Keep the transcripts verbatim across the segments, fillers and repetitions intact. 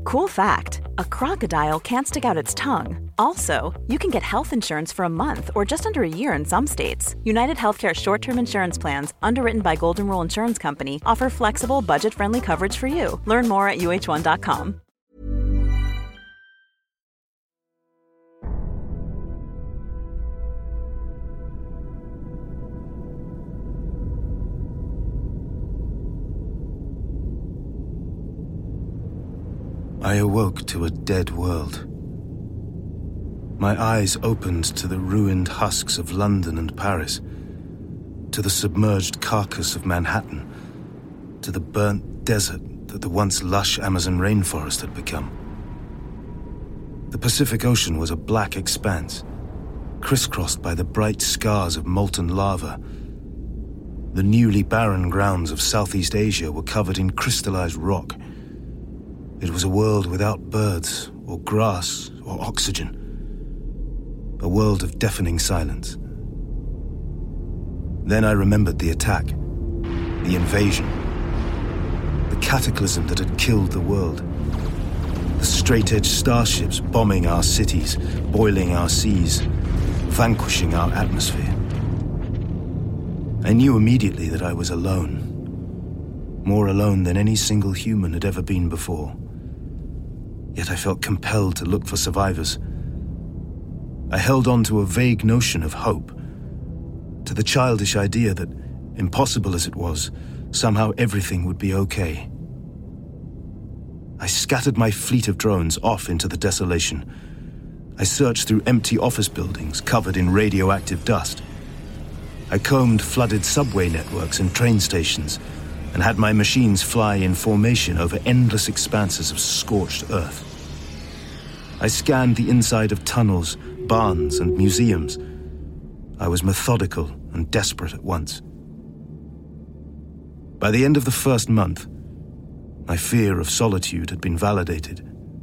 Cool fact, a crocodile can't stick out its tongue. Also, you can get health insurance for a month or just under a year in some states. United Healthcare short-term insurance plans, underwritten by Golden Rule Insurance Company, offer flexible, budget-friendly coverage for you. Learn more at U H one dot com. I awoke to a dead world. My eyes opened to the ruined husks of London and Paris, to the submerged carcass of Manhattan, to the burnt desert that the once lush Amazon rainforest had become. The Pacific Ocean was a black expanse, crisscrossed by the bright scars of molten lava. The newly barren grounds of Southeast Asia were covered in crystallized rock. It was a world without birds, or grass, or oxygen. A world of deafening silence. Then I remembered the attack, the invasion, the cataclysm that had killed the world. The straight-edged starships bombing our cities, boiling our seas, vanquishing our atmosphere. I knew immediately that I was alone, more alone than any single human had ever been before. Yet I felt compelled to look for survivors. I held on to a vague notion of hope, to the childish idea that, impossible as it was, somehow everything would be okay. I scattered my fleet of drones off into the desolation. I searched through empty office buildings covered in radioactive dust. I combed flooded subway networks and train stations, and had my machines fly in formation over endless expanses of scorched earth. I scanned the inside of tunnels, barns, and museums. I was methodical and desperate at once. By the end of the first month, my fear of solitude had been validated.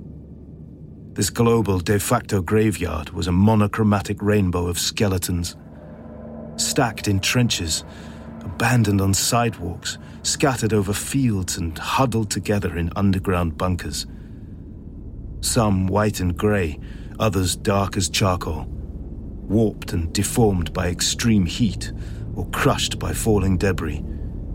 This global de facto graveyard was a monochromatic rainbow of skeletons, stacked in trenches, abandoned on sidewalks, scattered over fields and huddled together in underground bunkers. Some white and grey, others dark as charcoal, warped and deformed by extreme heat or crushed by falling debris.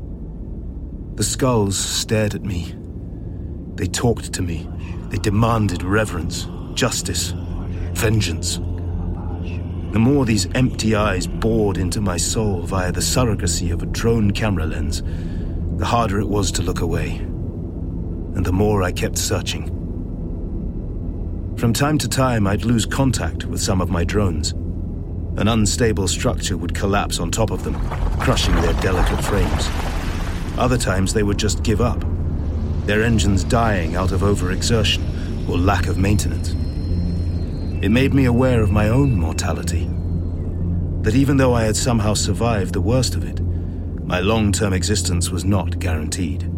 The skulls stared at me. They talked to me. They demanded reverence, justice, vengeance. The more these empty eyes bored into my soul via the surrogacy of a drone camera lens, the harder it was to look away, and the more I kept searching. From time to time, I'd lose contact with some of my drones. An unstable structure would collapse on top of them, crushing their delicate frames. Other times, they would just give up, their engines dying out of overexertion or lack of maintenance. It made me aware of my own mortality, that even though I had somehow survived the worst of it, my long-term existence was not guaranteed.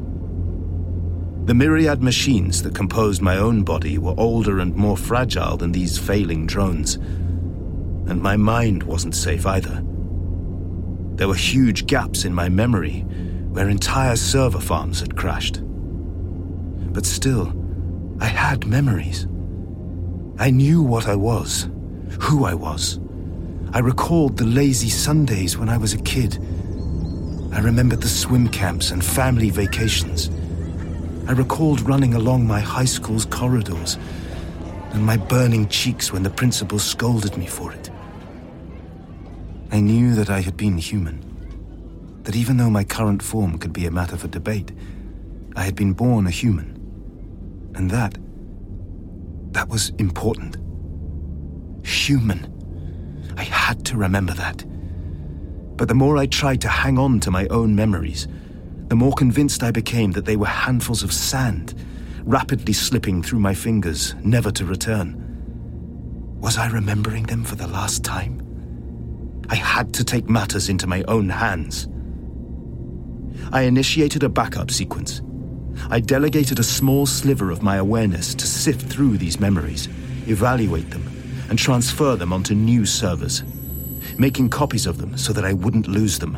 The myriad machines that composed my own body were older and more fragile than these failing drones, and my mind wasn't safe either. There were huge gaps in my memory where entire server farms had crashed. But still, I had memories. I knew what I was, who I was. I recalled the lazy Sundays when I was a kid. I remembered the swim camps and family vacations. I recalled running along my high school's corridors and my burning cheeks when the principal scolded me for it. I knew that I had been human, that even though my current form could be a matter for debate, I had been born a human. And that, that was important. Human. I had to remember that. But the more I tried to hang on to my own memories, the more convinced I became that they were handfuls of sand, rapidly slipping through my fingers, never to return. Was I remembering them for the last time? I had to take matters into my own hands. I initiated a backup sequence. I delegated a small sliver of my awareness to sift through these memories, evaluate them, and transfer them onto new servers, making copies of them so that I wouldn't lose them.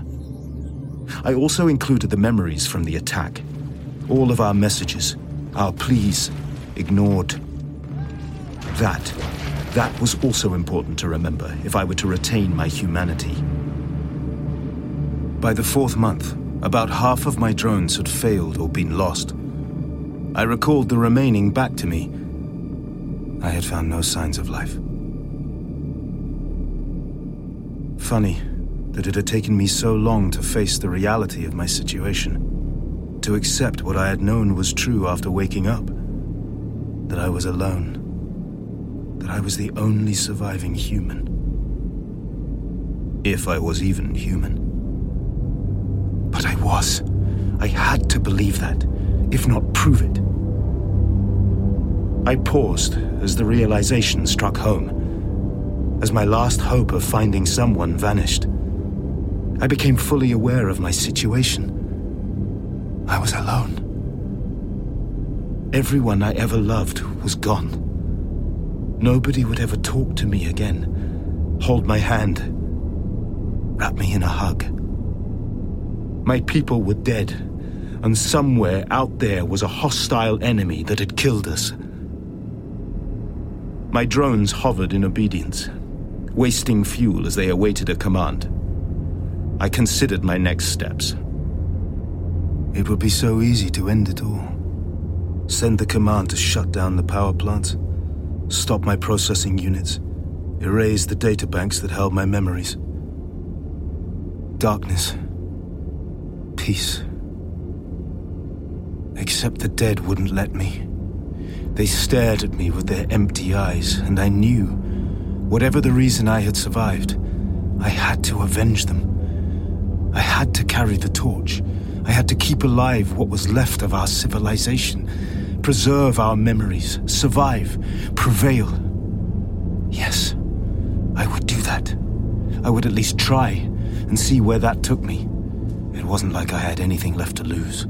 I also included the memories from the attack, all of our messages, our pleas, ignored. That, that was also important to remember if I were to retain my humanity. By the fourth month, about half of my drones had failed or been lost. I recalled the remaining back to me. I had found no signs of life. Funny that it had taken me so long to face the reality of my situation, to accept what I had known was true after waking up, that I was alone, that I was the only surviving human. If I was even human. But I was. I had to believe that, if not prove it. I paused as the realization struck home. As my last hope of finding someone vanished, I became fully aware of my situation. I was alone. Everyone I ever loved was gone. Nobody would ever talk to me again, hold my hand, wrap me in a hug. My people were dead, and somewhere out there was a hostile enemy that had killed us. My drones hovered in obedience, wasting fuel as they awaited a command. I considered my next steps. It would be so easy to end it all. Send the command to shut down the power plants, stop my processing units, erase the databanks that held my memories. Darkness. Peace. Except the dead wouldn't let me. They stared at me with their empty eyes, and I knew, whatever the reason I had survived, I had to avenge them. I had to carry the torch. I had to keep alive what was left of our civilization, preserve our memories, survive, prevail. Yes, I would do that. I would at least try and see where that took me. It wasn't like I had anything left to lose.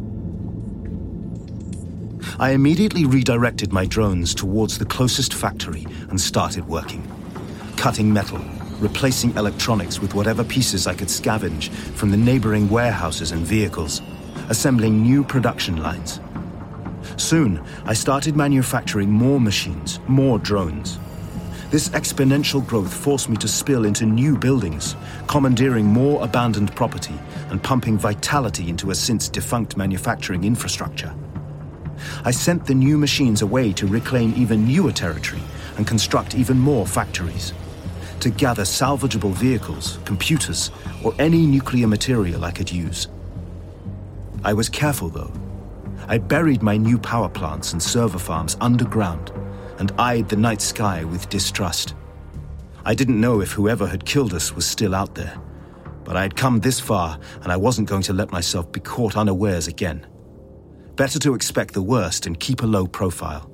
I immediately redirected my drones towards the closest factory and started working. Cutting metal, replacing electronics with whatever pieces I could scavenge from the neighboring warehouses and vehicles, assembling new production lines. Soon, I started manufacturing more machines, more drones. This exponential growth forced me to spill into new buildings, commandeering more abandoned property and pumping vitality into a since-defunct manufacturing infrastructure. I sent the new machines away to reclaim even newer territory and construct even more factories, to gather salvageable vehicles, computers, or any nuclear material I could use. I was careful, though. I buried my new power plants and server farms underground and eyed the night sky with distrust. I didn't know if whoever had killed us was still out there, but I had come this far and I wasn't going to let myself be caught unawares again. Better to expect the worst and keep a low profile.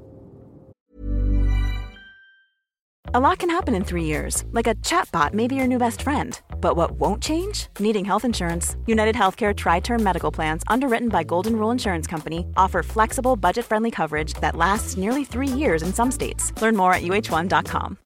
A lot can happen in three years, like a chatbot may be your new best friend. But what won't change? Needing health insurance. United Healthcare Tri-Term Medical Plans, underwritten by Golden Rule Insurance Company, offer flexible, budget-friendly coverage that lasts nearly three years in some states. Learn more at U H one dot com.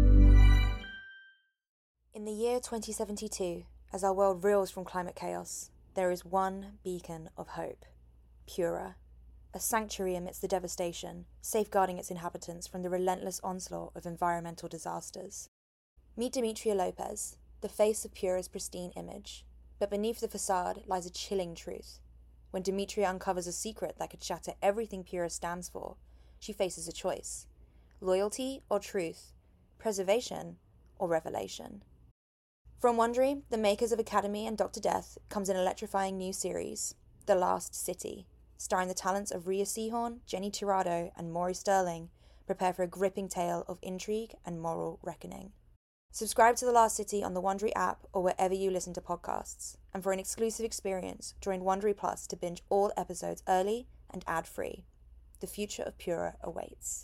In the year twenty seventy-two, as our world reels from climate chaos, there is one beacon of hope. Pura, a sanctuary amidst the devastation, safeguarding its inhabitants from the relentless onslaught of environmental disasters. Meet Demetria Lopez, the face of Pura's pristine image. But beneath the facade lies a chilling truth. When Demetria uncovers a secret that could shatter everything Pura stands for, she faces a choice. Loyalty or truth? Preservation or revelation? From Wondery, the makers of Academy and Doctor Death, comes an electrifying new series, The Last City. Starring the talents of Rhea Seehorn, Jenny Tirado, and Maury Sterling. Prepare for a gripping tale of intrigue and moral reckoning. Subscribe to The Last City on the Wondery app or wherever you listen to podcasts. And for an exclusive experience, join Wondery Plus to binge all episodes early and ad-free. The future of Pura awaits.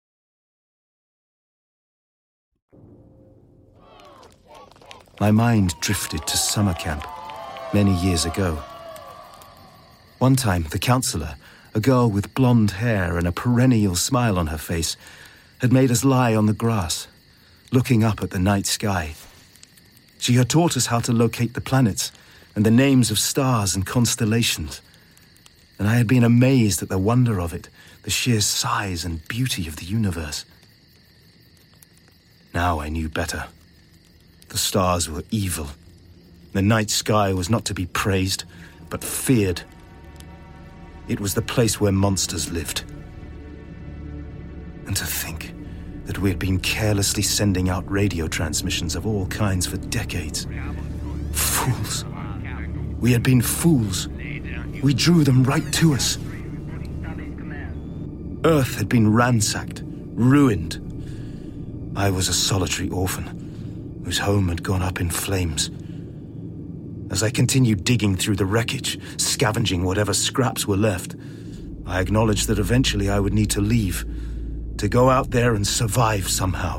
My mind drifted to summer camp many years ago. One time, the counselor, a girl with blonde hair and a perennial smile on her face, had made us lie on the grass, looking up at the night sky. She had taught us how to locate the planets and the names of stars and constellations. And I had been amazed at the wonder of it, the sheer size and beauty of the universe. Now I knew better. The stars were evil. The night sky was not to be praised, but feared. It was the place where monsters lived. And to think that we had been carelessly sending out radio transmissions of all kinds for decades. Fools. We had been fools. We drew them right to us. Earth had been ransacked, ruined. I was a solitary orphan, whose home had gone up in flames. As I continued digging through the wreckage, scavenging whatever scraps were left, I acknowledged that eventually I would need to leave, to go out there and survive somehow.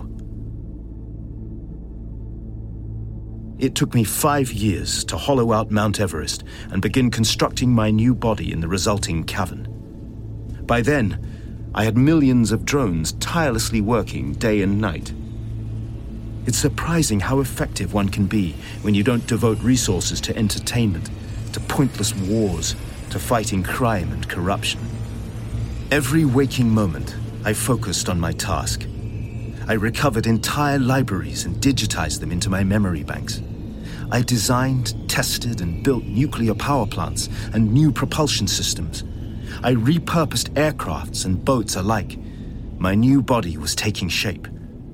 It took me five years to hollow out Mount Everest and begin constructing my new body in the resulting cavern. By then, I had millions of drones tirelessly working day and night. It's surprising how effective one can be when you don't devote resources to entertainment, to pointless wars, to fighting crime and corruption. Every waking moment, I focused on my task. I recovered entire libraries and digitized them into my memory banks. I designed, tested, and built nuclear power plants and new propulsion systems. I repurposed aircrafts and boats alike. My new body was taking shape.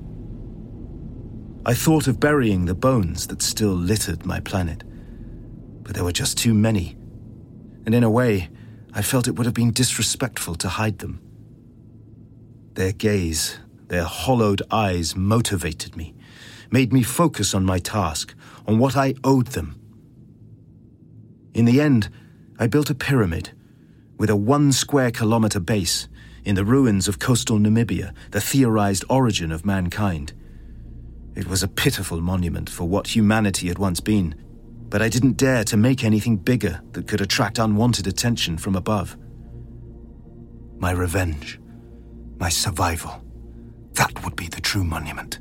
I thought of burying the bones that still littered my planet, but there were just too many. And in a way, I felt it would have been disrespectful to hide them. Their gaze, their hollowed eyes motivated me, made me focus on my task, on what I owed them. In the end, I built a pyramid with a one square kilometer base in the ruins of coastal Namibia, the theorized origin of mankind. It was a pitiful monument for what humanity had once been, but I didn't dare to make anything bigger that could attract unwanted attention from above. My revenge, my survival, that would be the true monument.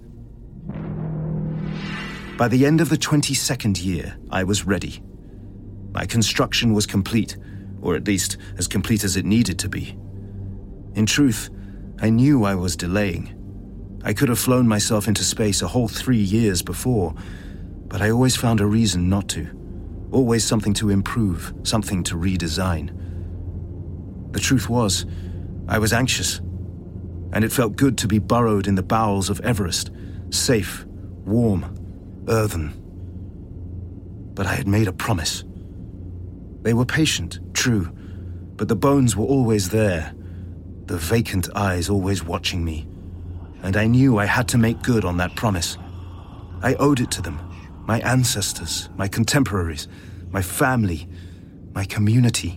By the end of the twenty-second year, I was ready. My construction was complete, or at least as complete as it needed to be. In truth, I knew I was delaying. I could have flown myself into space a whole three years before, but I always found a reason not to. Always something to improve, something to redesign. The truth was, I was anxious, and it felt good to be burrowed in the bowels of Everest, safe, warm, earthen. But I had made a promise. They were patient, true, but the bones were always there, the vacant eyes always watching me. And I knew I had to make good on that promise. I owed it to them, my ancestors, my contemporaries, my family, my community.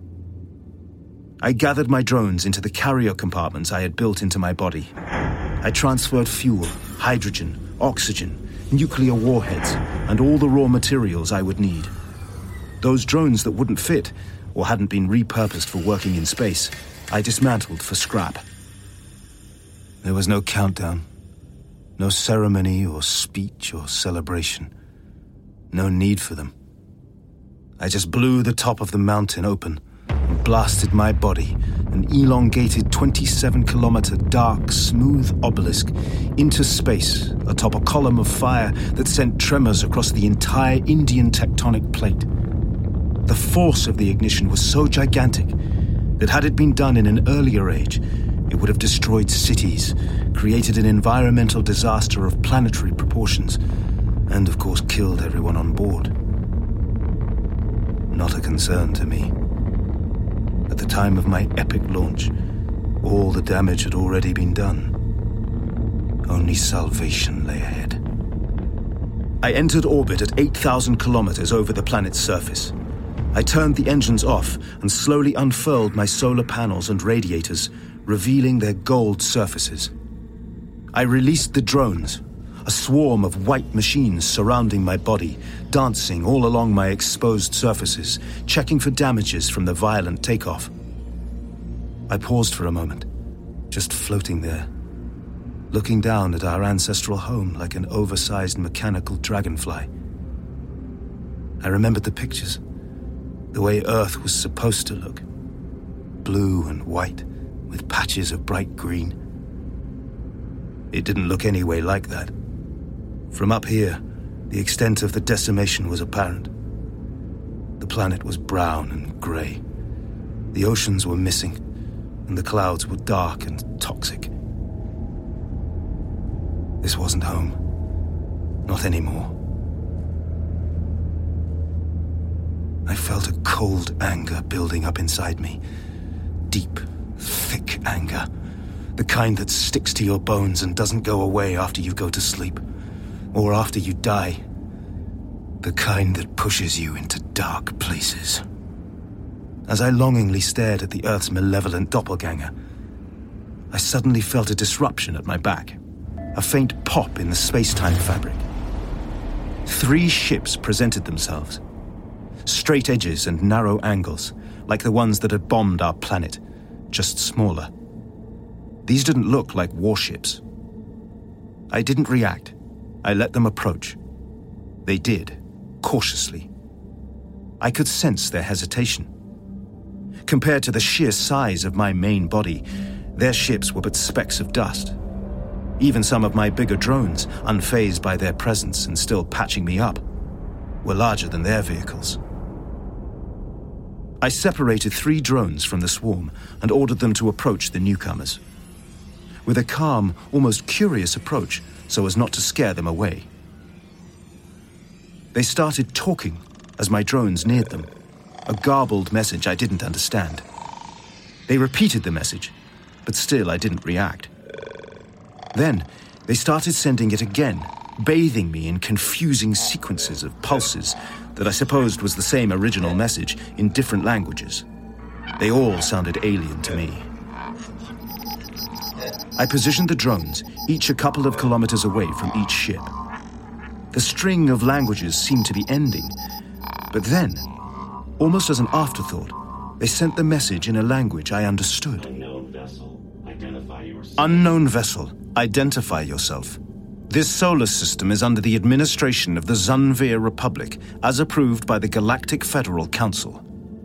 I gathered my drones into the carrier compartments I had built into my body. I transferred fuel, hydrogen, oxygen, nuclear warheads, and all the raw materials I would need. Those drones that wouldn't fit, or hadn't been repurposed for working in space, I dismantled for scrap. There was no countdown, no ceremony or speech or celebration. No need for them. I just blew the top of the mountain open and blasted my body, an elongated twenty-seven kilometer dark, smooth obelisk, into space atop a column of fire that sent tremors across the entire Indian tectonic plate. The force of the ignition was so gigantic that had it been done in an earlier age, it would have destroyed cities, created an environmental disaster of planetary proportions, and of course killed everyone on board. Not a concern to me. At the time of my epic launch, all the damage had already been done. Only salvation lay ahead. I entered orbit at eight thousand kilometers over the planet's surface. I turned the engines off and slowly unfurled my solar panels and radiators, revealing their gold surfaces. I released the drones, a swarm of white machines surrounding my body, dancing all along my exposed surfaces, checking for damages from the violent takeoff. I paused for a moment, just floating there, looking down at our ancestral home like an oversized mechanical dragonfly. I remembered the pictures, the way Earth was supposed to look, blue and white, with patches of bright green. It didn't look any way like that. From up here, the extent of the decimation was apparent. The planet was brown and grey. The oceans were missing, and the clouds were dark and toxic. This wasn't home. Not anymore. I felt a cold anger building up inside me. Deep, thick anger. The kind that sticks to your bones and doesn't go away after you go to sleep. Or after you die. The kind that pushes you into dark places. As I longingly stared at the Earth's malevolent doppelganger, I suddenly felt a disruption at my back. A faint pop in the space-time fabric. Three ships presented themselves. Straight edges and narrow angles, like the ones that had bombed our planet, just smaller. These didn't look like warships. I didn't react. I let them approach. They did, cautiously. I could sense their hesitation. Compared to the sheer size of my main body, their ships were but specks of dust. Even some of my bigger drones, unfazed by their presence and still patching me up, were larger than their vehicles. I separated three drones from the swarm and ordered them to approach the newcomers. With a calm, almost curious approach, so as not to scare them away. They started talking as my drones neared them, a garbled message I didn't understand. They repeated the message, but still I didn't react. Then, they started sending it again, bathing me in confusing sequences of pulses that I supposed was the same original message in different languages. They all sounded alien to me. I positioned the drones, each a couple of kilometers away from each ship. The string of languages seemed to be ending, but then, almost as an afterthought, they sent the message in a language I understood. Unknown vessel, identify yourself. Unknown vessel, identify yourself. This solar system is under the administration of the Zunveer Republic, as approved by the Galactic Federal Council.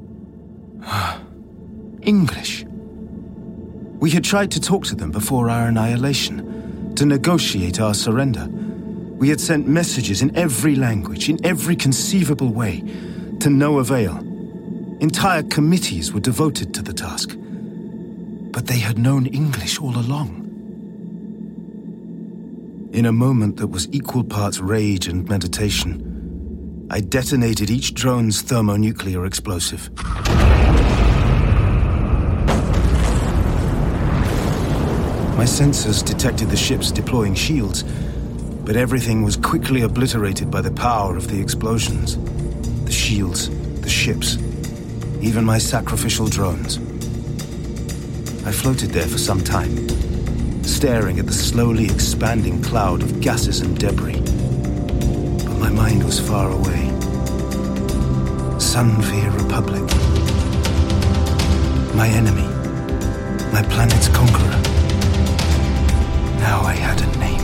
English. We had tried to talk to them before our annihilation, to negotiate our surrender. We had sent messages in every language, in every conceivable way, to no avail. Entire committees were devoted to the task. But they had known English all along. In a moment that was equal parts rage and meditation, I detonated each drone's thermonuclear explosive. My sensors detected the ships deploying shields, but everything was quickly obliterated by the power of the explosions. The shields, the ships, even my sacrificial drones. I floated there for some time, staring at the slowly expanding cloud of gases and debris. But my mind was far away. Zunveer Republic. My enemy. My planet's conqueror. Now I had a name.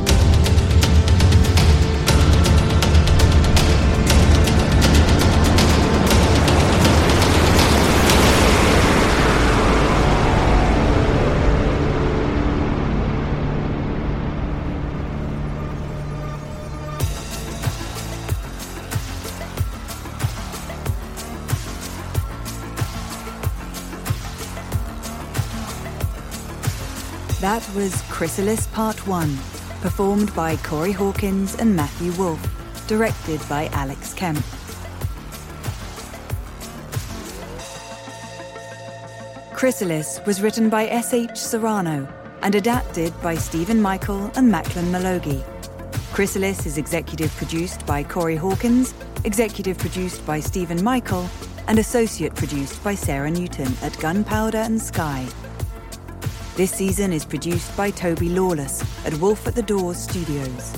That was Chrysalis Part one, performed by Corey Hawkins and Matthew Wolfe, directed by Alex Kemp. Chrysalis was written by S H Serrano and adapted by Stephen Michael and Macklin Malogi. Chrysalis is executive produced by Corey Hawkins, executive produced by Stephen Michael, and associate produced by Sarah Newton at Gunpowder and Sky. This season is produced by Toby Lawless at Wolf at the Doors Studios.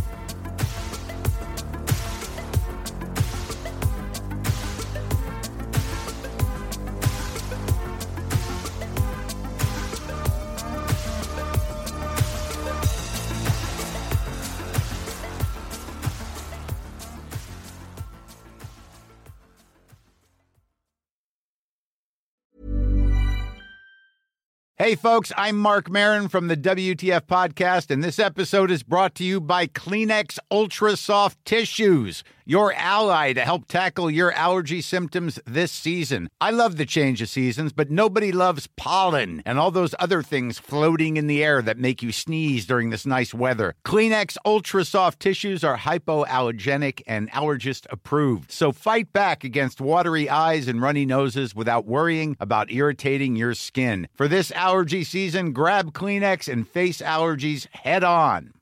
Hey, folks, I'm Mark Maron from the W T F Podcast, and this episode is brought to you by Kleenex Ultra Soft Tissues, your ally to help tackle your allergy symptoms this season. I love the change of seasons, but nobody loves pollen and all those other things floating in the air that make you sneeze during this nice weather. Kleenex Ultra Soft Tissues are hypoallergenic and allergist approved, so fight back against watery eyes and runny noses without worrying about irritating your skin. For this allergy season, grab Kleenex and face allergies head on.